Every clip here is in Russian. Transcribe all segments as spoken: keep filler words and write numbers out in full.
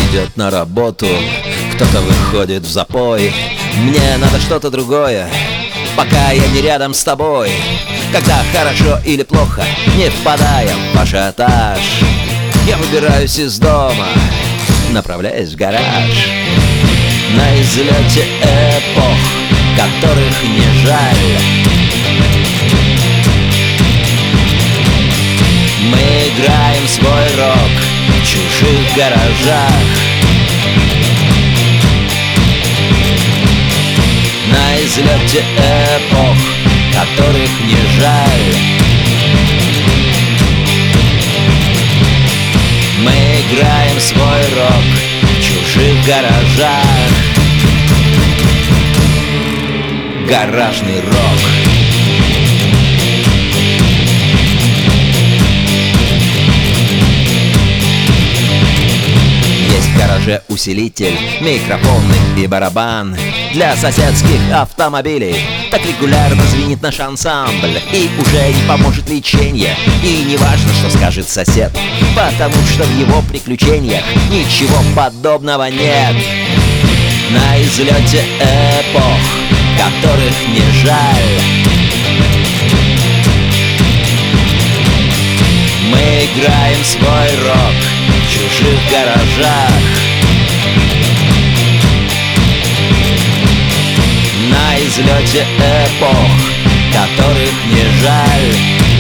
идет на работу, кто-то выходит в запой. Мне надо что-то другое, пока я не рядом с тобой. Когда хорошо или плохо, не впадая в ажиотаж, я выбираюсь из дома, направляясь в гараж. На излете эпох, которых не жаль, мы играем свой рок в чужих гаражах. На излете эпох, которых не жаль, мы играем свой рок в чужих гаражах. Гаражный рок. Есть в гараже усилитель, микрофоны и барабан для соседских автомобилей. Так регулярно звенит наш ансамбль, и уже не поможет лечение. И не важно, что скажет сосед, потому что в его приключениях ничего подобного нет. На излете эпох, которых не жаль, мы играем свой рок в чужих гаражах. На излете эпох, которых не жаль,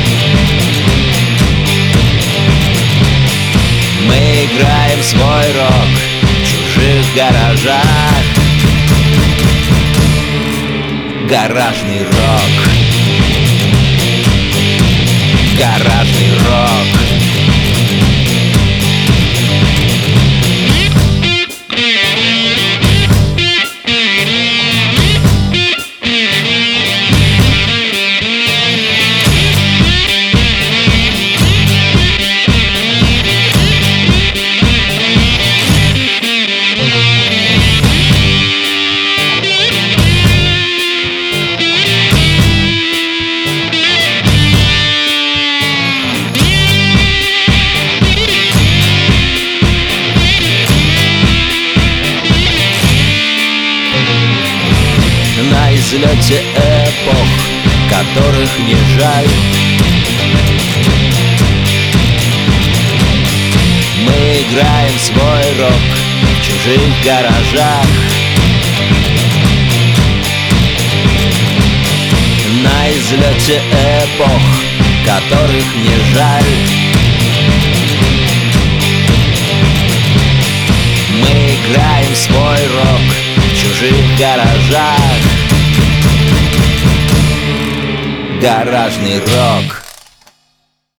мы играем свой рок в чужих гаражах. Гаражный рок. Гаражный рок. На излете эпох, которых не жаль, мы играем свой рок в чужих гаражах. На излете эпох, которых не жаль, мы играем свой рок в чужих гаражах. Гаражный рок.